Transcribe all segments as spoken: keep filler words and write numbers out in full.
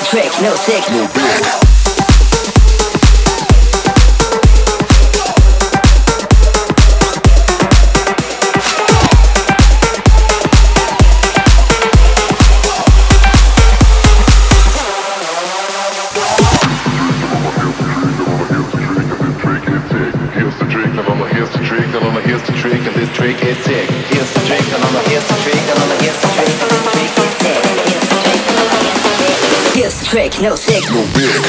the trick, no sick, no big. Trick, no sick, no big.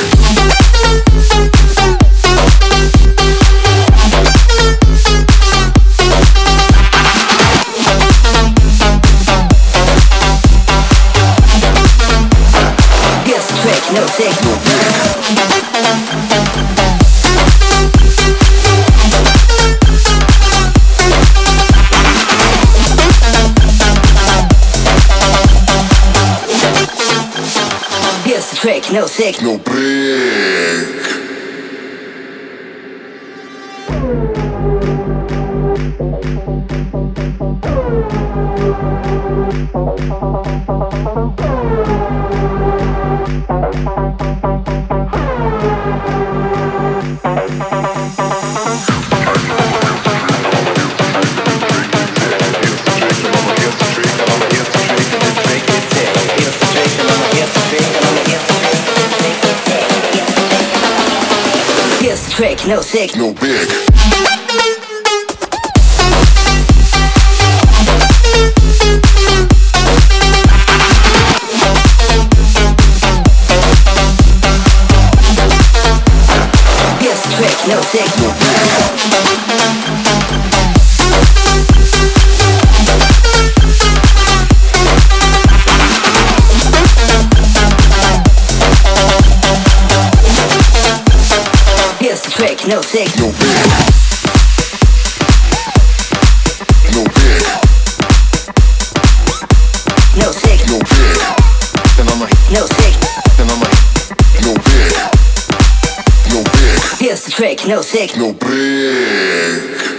Here's the trick, no sick, no big. Here's the trick, no sick, no big. Trick, no sick, no big. Here's the trick, no sick, no big. Trick, no sick, no big. No big. No sick, no big. Then I'm like, no sick. Then I'm like, no big. No big. Here's the trick, no sick, no big.